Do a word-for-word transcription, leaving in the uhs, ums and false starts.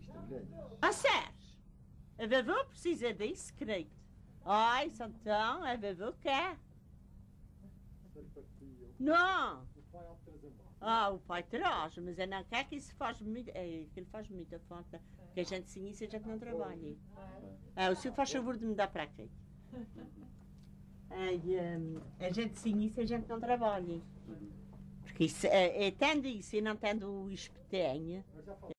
estrangelhas. A sério? A vovó precisa disso, querido. Ai, então, a vovó quer. Não! O pai há de trazer mal. Ah, o pai traz, mas eu não quero que isso faz muito, é, que ele faz muita falta, que a gente sim isso a gente não trabalha. Ah, o senhor faz favor de me dar para aqui. Ai, hum, a gente sim isso a gente não trabalha. Porque isso, é, é, tendo isso e não tendo o espetenho,